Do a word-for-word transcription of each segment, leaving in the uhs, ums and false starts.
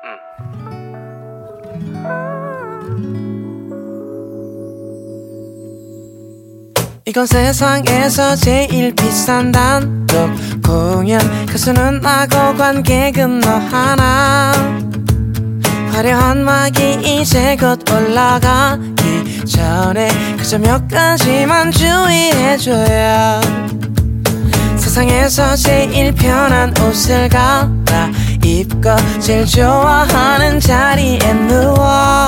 이건 세상에서 제일 비싼 단독 공연. 가수는 나고 관객은 너 하나. 화려한 막이 이제 곧 올라가기 전에 그저 몇 가지만 주의해줘요. 세상에서 제일 편한 옷을 갈아입고 제일 좋아하는 자리에 누워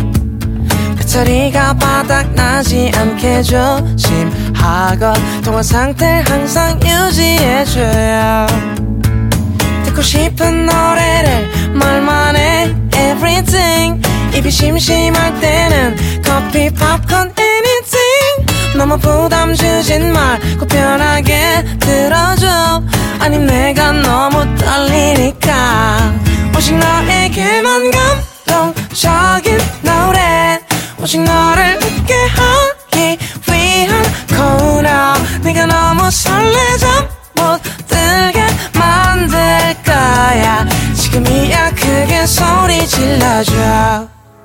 배터리가 바닥나지 않게 조심하고 통화 상태를 항상 유지해줘요. 듣고 싶은 노래를 말만 해 everything. 입이 심심할 때는 커피 팝콘 anything. 너무 부담 주진 말고 편하게 들어줘. 아님 내가 너무 떨리니까 오직 너에게만 감동적인 노래. 오직 너를 웃게 하기 위한 코너. 네가 너무 설레져 못 들게 만들 거야. 지금이야 크게 소리 질러줘.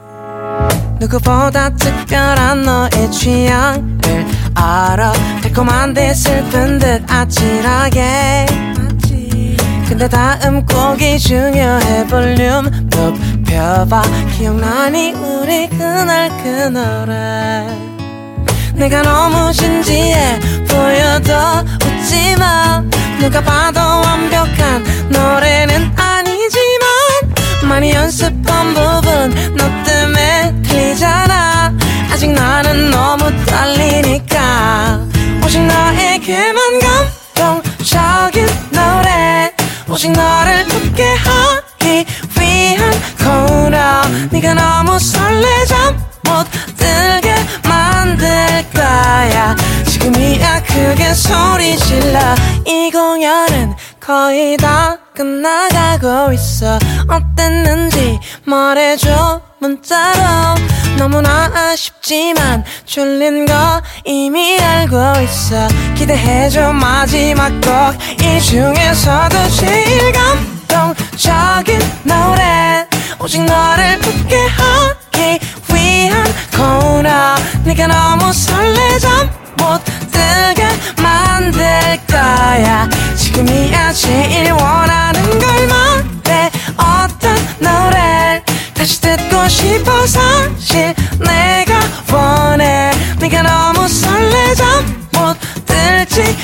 누구보다 특별한 너의 취향을 알아. 달콤한데 슬픈 듯 아찔하게. 근데 다음 곡이 중요해. 볼륨 높여봐. 기억나니 우리 그날 그 노래. 내가 너무 진지해 보여도 웃지마. 누가 봐도 완벽한 노래는 아니지만 많이 연습한 부분 너 때문에 틀리잖아. 아직 나는 너무 떨리니까 오직 너에게만 감동적인 노래. 오직 너를 웃게 하기 위한 코너. 네가 너무 설레져 못 들게 만들 거야. 지금이야 크게 소리 질러. 이 공연은 거의 다 끝나가고 있어. 어땠는지 말해줘 문자로. 너무나 아쉽지만 졸린 거 이미 알고 있어. 기대해줘 마지막 곡. 이 중에서도 제일 감동적인 노래. 오직 너를 웃게 하기 위한 코너. 네가 너무 설레져 못 들게 만들 거야. 지금이야 제일 원하는 걸 말해. 어떤 노래를 다시 듣고 싶어. 사실 내가 원해. 네가 너무 설레져 못 들지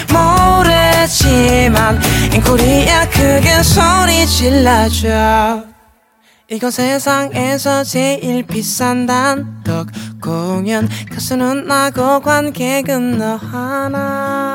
모르지만 앵콜이야 크게 소리 질러줘. 이건 세상에서 제일 비싼 단독 공연. 가수는 나고 관객은 너 하나.